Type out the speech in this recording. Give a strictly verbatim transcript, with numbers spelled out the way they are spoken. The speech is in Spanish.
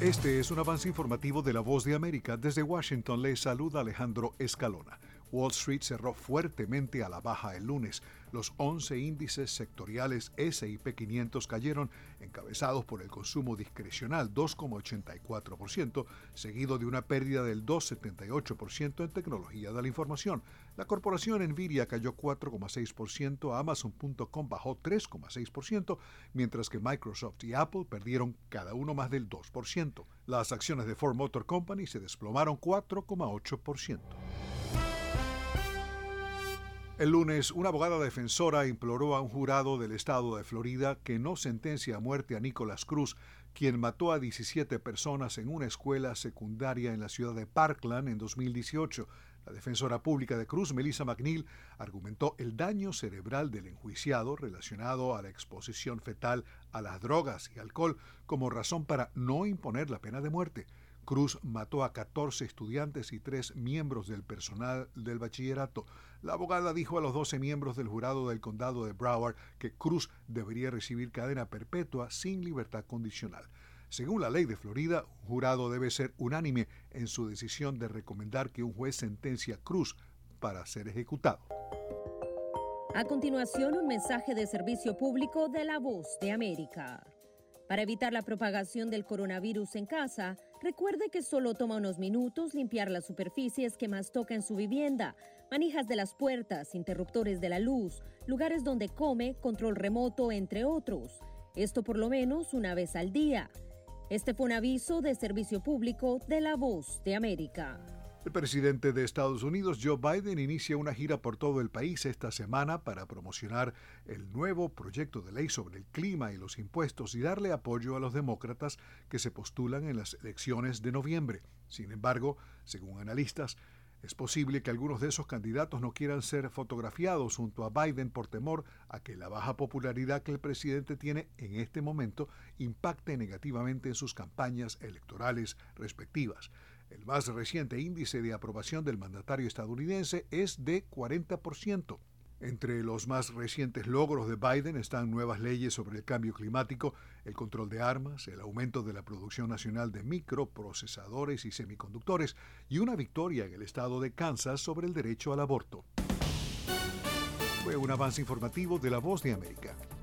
Este es un avance informativo de La Voz de América. Desde Washington les saluda Alejandro Escalona. Wall Street cerró fuertemente a la baja el lunes. Los once índices sectoriales ese y pe quinientos cayeron, encabezados por el consumo discrecional dos coma ochenta y cuatro por ciento, seguido de una pérdida del dos coma setenta y ocho por ciento en tecnología de la información. La corporación Nvidia cayó cuatro coma seis por ciento, Amazon punto com bajó tres coma seis por ciento, mientras que Microsoft y Apple perdieron cada uno más del dos por ciento. Las acciones de Ford Motor Company se desplomaron cuatro coma ocho por ciento. El lunes, una abogada defensora imploró a un jurado del estado de Florida que no sentencie a muerte a Nicholas Cruz, quien mató a diecisiete personas en una escuela secundaria en la ciudad de Parkland en dos mil dieciocho. La defensora pública de Cruz, Melissa McNeil, argumentó el daño cerebral del enjuiciado relacionado a la exposición fetal a las drogas y alcohol como razón para no imponer la pena de muerte. Cruz mató a catorce estudiantes y tres miembros del personal del bachillerato. La abogada dijo a los doce miembros del jurado del condado de Broward que Cruz debería recibir cadena perpetua sin libertad condicional. Según la ley de Florida, un jurado debe ser unánime en su decisión de recomendar que un juez sentencie a Cruz para ser ejecutado. A continuación, un mensaje de servicio público de La Voz de América. Para evitar la propagación del coronavirus en casa, recuerde que solo toma unos minutos limpiar las superficies que más toca en su vivienda, manijas de las puertas, interruptores de la luz, lugares donde come, control remoto, entre otros. Esto por lo menos una vez al día. Este fue un aviso de servicio público de La Voz de América. El presidente de Estados Unidos, Joe Biden, inicia una gira por todo el país esta semana para promocionar el nuevo proyecto de ley sobre el clima y los impuestos y darle apoyo a los demócratas que se postulan en las elecciones de noviembre. Sin embargo, según analistas, es posible que algunos de esos candidatos no quieran ser fotografiados junto a Biden por temor a que la baja popularidad que el presidente tiene en este momento impacte negativamente en sus campañas electorales respectivas. El más reciente índice de aprobación del mandatario estadounidense es de cuarenta por ciento. Entre los más recientes logros de Biden están nuevas leyes sobre el cambio climático, el control de armas, el aumento de la producción nacional de microprocesadores y semiconductores y una victoria en el estado de Kansas sobre el derecho al aborto. Fue un avance informativo de La Voz de América.